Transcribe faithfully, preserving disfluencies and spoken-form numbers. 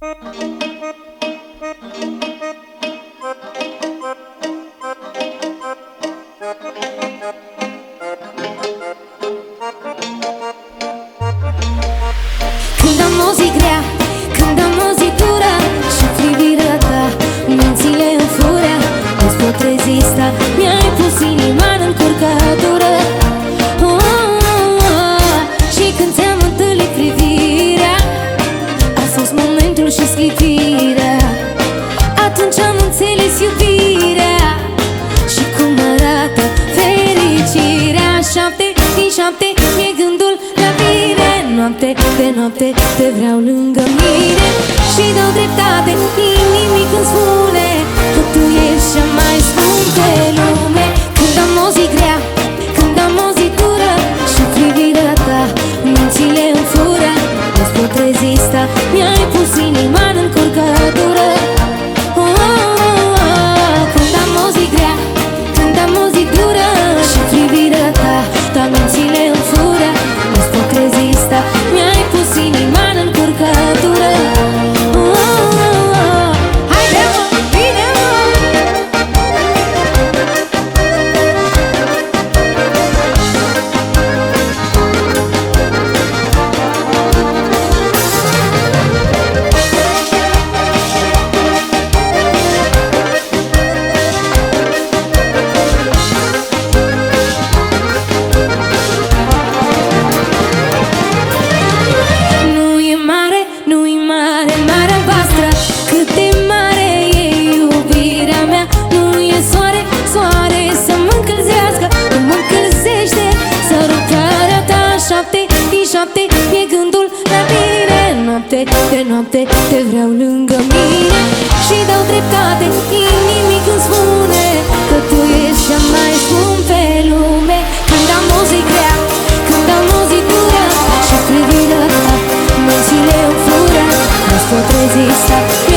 Când am o zi grea, când am o zi dură și privirea ta mințile în furea, nu-ți pot rezista, mi-ai pus inima în încurcătură. oh, oh, oh. Și când ți-am întâlnit privirea, a fost momentul și sclipirea. Atunci am înțeles iubirea și cum arată fericirea. Șapte din șapte mi-e gândul la bine, noapte de noapte te vreau lângă mine și dau dreptate inimii când spune că tu ești cea mai scump pe lume. Când am o zi grea, când am o zi dură și privirea ta mințile în fură, nu-ți pot rezista, mi-ai pus inima în încurcătură. oh, oh, oh, oh. Când am o zi grea, când am o zi dură și privirea ta, ta mințile în fură, nu-ți pot rezista, mi-ai pus inima în încurcătură. oh, oh, oh, oh. Haide mă, bine mă! Nu e mare, nu e mare, marea voastră, cât de mare e iubirea mea. Nu e soare, soare să mă încălzească, nu mă încălzește sărutarea ta. Șapte din șapte mi-e gândul la bine, noapte de noapte te vreau lângă mine și dau dreptate inimii când spune că tu ești cea mai scump pe lume. Când am o zi grea, când am o zi dură și privirea ta mințile în fură, nu-ți pot rezista,